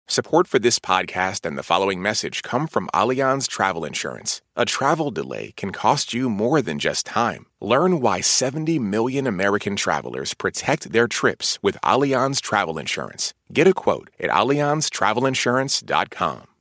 Support for this podcast and the following message come from Allianz Travel Insurance. A travel delay can cost you more than just time. Learn why 70 million American travelers protect their trips with Allianz Travel Insurance. Get a quote at allianztravelinsurance.com.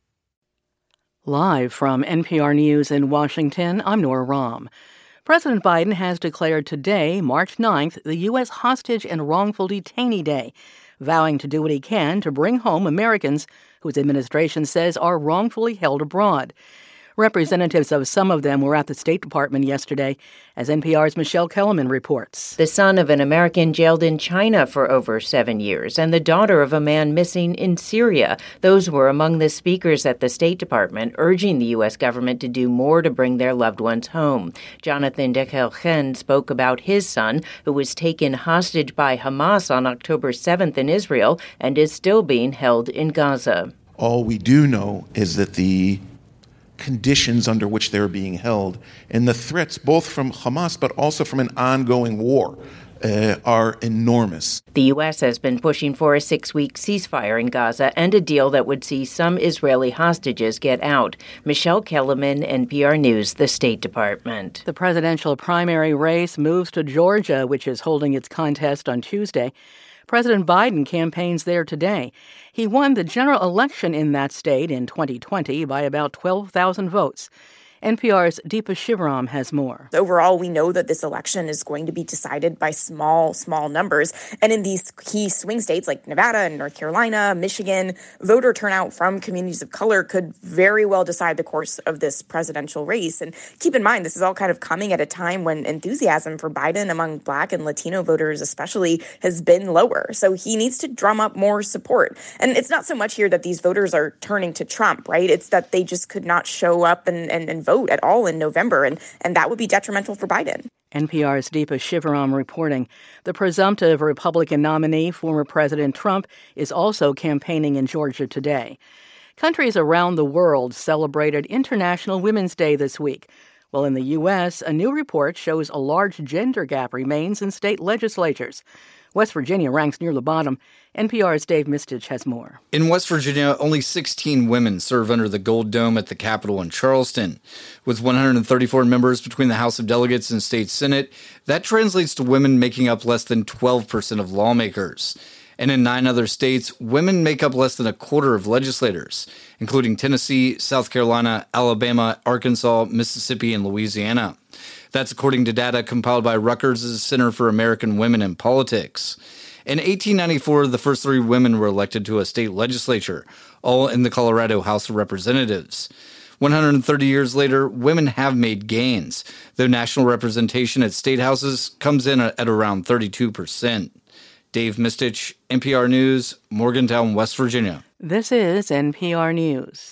Live from NPR News in Washington, I'm Nora Rahm. President Biden has declared today, March 9th, the U.S. Hostage and Wrongful Detainee Day, vowing to do what he can to bring home Americans whose administration says are wrongfully held abroad. Representatives of some of them were at the State Department yesterday, as NPR's Michelle Kellerman reports. The son of an American jailed in China for over 7 years and the daughter of a man missing in Syria. Those were among the speakers at the State Department, urging the U.S. government to do more to bring their loved ones home. Jonathan Dekel-Chen spoke about his son, who was taken hostage by Hamas on October 7th in Israel and is still being held in Gaza. All we do know is that the conditions under which they're being held and the threats both from Hamas but also from an ongoing war are enormous. The U.S. has been pushing for a 6-week ceasefire in Gaza and a deal that would see some Israeli hostages get out. Michelle Kellerman, NPR News, the State Department. The presidential primary race moves to Georgia, which is holding its contest on Tuesday. President Biden campaigns there today. He won the general election in that state in 2020 by about 12,000 votes. NPR's Deepa Shivaram has more. Overall, we know that this election is going to be decided by small numbers. And in these key swing states like Nevada and North Carolina, Michigan, voter turnout from communities of color could very well decide the course of this presidential race. And keep in mind, this is all kind of coming at a time when enthusiasm for Biden among Black and Latino voters especially has been lower. So he needs to drum up more support. And it's not so much here that these voters are turning to Trump, right? It's that they just could not show up and vote at all in November, and that would be detrimental for Biden. NPR's Deepa Shivaram reporting. The presumptive Republican nominee, former President Trump, is also campaigning in Georgia today. Countries around the world celebrated International Women's Day this week. Well, in the U.S., a new report shows a large gender gap remains in state legislatures. West Virginia ranks near the bottom. NPR's Dave Mistich has more. In West Virginia, only 16 women serve under the Gold Dome at the Capitol in Charleston. With 134 members between the House of Delegates and State Senate, that translates to women making up less than 12% of lawmakers. And in 9 other states, women make up less than a quarter of legislators, including Tennessee, South Carolina, Alabama, Arkansas, Mississippi, and Louisiana. That's according to data compiled by Rutgers' Center for American Women in Politics. In 1894, the first 3 women were elected to a state legislature, all in the Colorado House of Representatives. 130 years later, women have made gains, though national representation at state houses comes in at around 32%. Dave Mistich, NPR News, Morgantown, West Virginia. This is NPR News.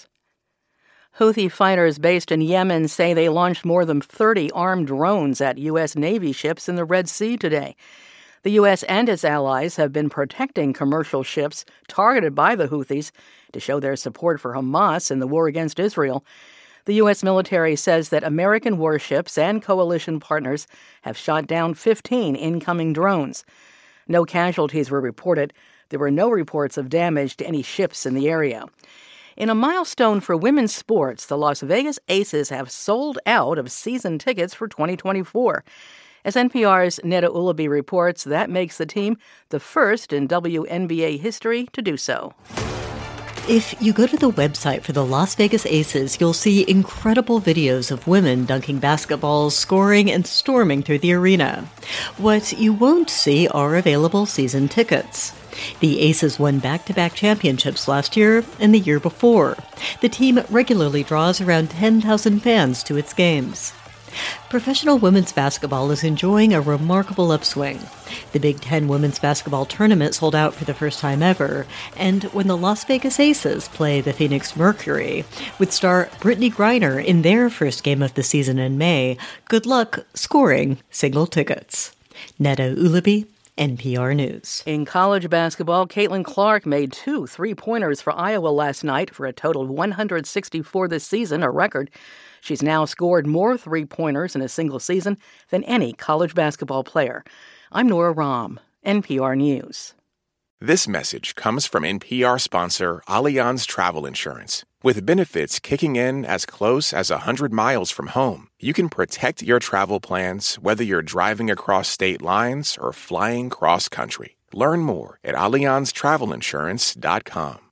Houthi fighters based in Yemen say they launched more than 30 armed drones at U.S. Navy ships in the Red Sea today. The U.S. and its allies have been protecting commercial ships targeted by the Houthis to show their support for Hamas in the war against Israel. The U.S. military says that American warships and coalition partners have shot down 15 incoming drones. No casualties were reported. There were no reports of damage to any ships in the area. In a milestone for women's sports, the Las Vegas Aces have sold out of season tickets for 2024. As NPR's Neda Ulaby reports, that makes the team the first in WNBA history to do so. If you go to the website for the Las Vegas Aces, you'll see incredible videos of women dunking basketballs, scoring, and storming through the arena. What you won't see are available season tickets. The Aces won back-to-back championships last year and the year before. The team regularly draws around 10,000 fans to its games. Professional women's basketball is enjoying a remarkable upswing. The Big Ten women's basketball tournament sold out for the first time ever, and when the Las Vegas Aces play the Phoenix Mercury, with star Brittany Griner in their first game of the season in May, good luck scoring single tickets. Neda Ulaby, NPR News. In college basketball, Caitlin Clark made 2 3-pointers for Iowa last night for a total of 164 this season, a record. She's now scored more 3-pointers in a single season than any college basketball player. I'm Nora Rahm, NPR News. This message comes from NPR sponsor Allianz Travel Insurance. With benefits kicking in as close as 100 miles from home, you can protect your travel plans whether you're driving across state lines or flying cross-country. Learn more at AllianzTravelInsurance.com.